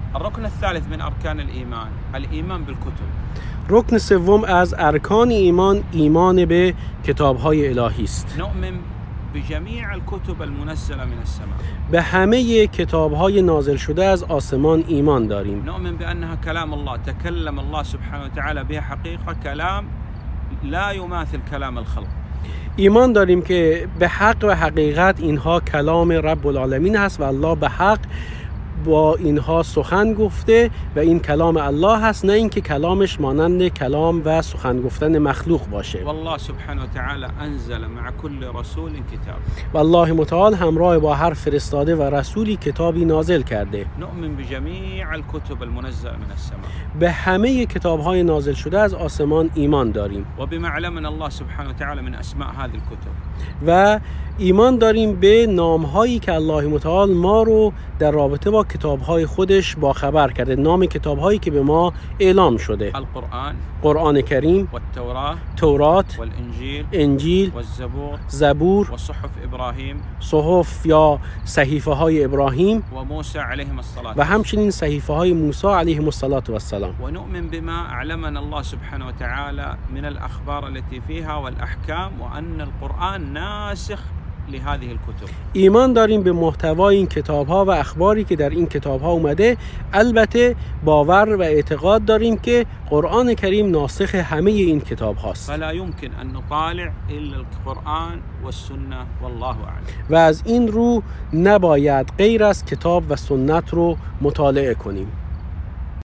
الركن الثالث من أركان الإيمان بالكتب. رکن سوم از ارکان ایمان، ایمان به کتاب‌های الهی است. نؤمن بجميع الكتب المنزلة من السماء. به همه کتاب‌های نازل شده از آسمان ایمان داریم. نؤمن بأنها كلام الله، تكلم الله سبحانه وتعالى بها حقيقة، كلام لا يماثل كلام الخلق. ایمان داریم که به حق و حقیقت اینها کلام رب العالمین هست و الله به حق با اینها سخن گفته و این کلام الله هست، نه اینکه کلامش مانند کلام و سخن گفتن مخلوق باشه. والله سبحانه وتعالى انزل مع كل رسول كتاب. والله متعال همراه با هر فرستاده و رسولی کتابی نازل کرده. نؤمن بجميع الكتب المنزله من السماء. به همه کتاب‌های نازل شده از آسمان ایمان داریم. وبما علمنا الله سبحانه وتعالى من اسماء هذه الكتب. و ایمان داریم به نام‌هایی که الله متعال ما رو در رابطه با کتاب‌های خودش با خبر کرده، نام کتاب‌هایی که به ما اعلام شده: القرآن، قرآن کریم، والتوراة، تورات، والانجیل، انجیل، والزبور، زبور، وصحف ابراهیم، صحف یا صحیفه‌های ابراهیم و موسی علیهم الصلاة و همچنین صحیفه‌های موسی علیهم السلام. ونؤمن بما علمنا الله سبحانه وتعالى من الأخبار التي فيها والأحكام، وأن القرآن ناسخ لهذه الكتب. ایمان داریم به محتوای این کتاب‌ها و اخباری که در این کتاب‌ها اومده. البته باور و اعتقاد داریم که قرآن کریم ناسخ همه این کتاب‌هاست. فلا يمكن أن نطالع إلا القرآن والسنة والله أعلم. و از این رو نباید غیر از کتاب و سنت رو مطالعه کنیم.